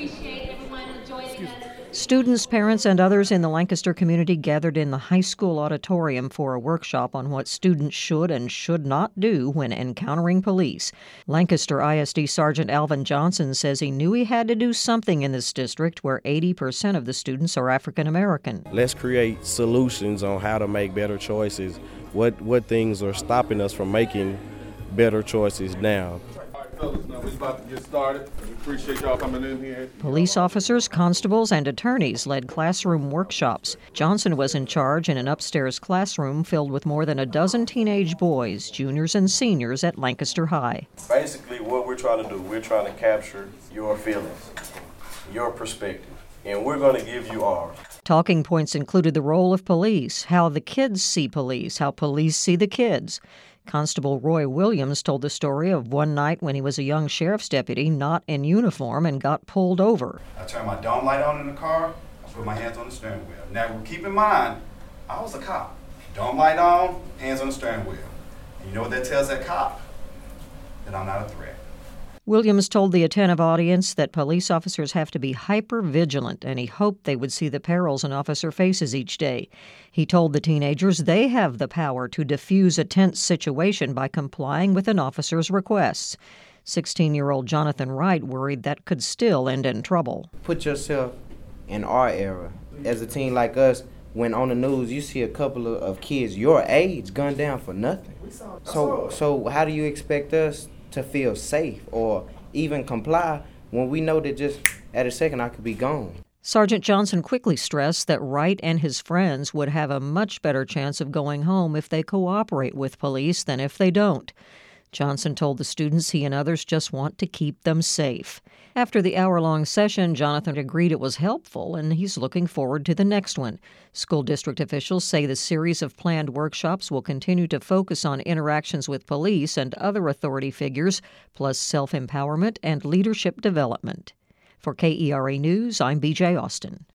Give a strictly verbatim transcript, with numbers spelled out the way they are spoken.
appreciate everyone joining us. Students, parents, and others in the Lancaster community gathered in the high school auditorium for a workshop on what students should and should not do when encountering police. Lancaster I S D Sergeant Alvin Johnson says he knew he had to do something in this district where eighty percent of the students are African American. Let's create solutions on how to make better choices. What, what things are stopping us from making better choices now. All right, fellas, now we're about to get started. We appreciate y'all coming in here. Police officers, constables, and attorneys led classroom workshops. Johnson was in charge in an upstairs classroom filled with more than a dozen teenage boys, juniors and seniors at Lancaster High. Basically, what we're trying to do, we're trying to capture your feelings, your perspective, and we're going to give you ours. Talking points included the role of police, how the kids see police, how police see the kids. Constable Roy Williams told the story of one night when he was a young sheriff's deputy not in uniform and got pulled over. I turned my dome light on in the car. I put my hands on the steering wheel. Now, keep in mind, I was a cop. Dome light on, hands on the steering wheel. And you know what that tells that cop? That I'm not a threat. Williams told the attentive audience that police officers have to be hyper-vigilant, and he hoped they would see the perils an officer faces each day. He told the teenagers they have the power to defuse a tense situation by complying with an officer's requests. sixteen-year-old Jonathan Wright worried that could still end in trouble. Put yourself in our era. As a teen like us, when on the news you see a couple of, of kids your age gunned down for nothing. So, so how do you expect us to feel safe or even comply when we know that just at a second I could be gone? Sergeant Johnson quickly stressed that Wright and his friends would have a much better chance of going home if they cooperate with police than if they don't. Johnson told the students he and others just want to keep them safe. After the hour-long session, Jonathan agreed it was helpful, and he's looking forward to the next one. School district officials say the series of planned workshops will continue to focus on interactions with police and other authority figures, plus self-empowerment and leadership development. For K E R A News, I'm B J Austin.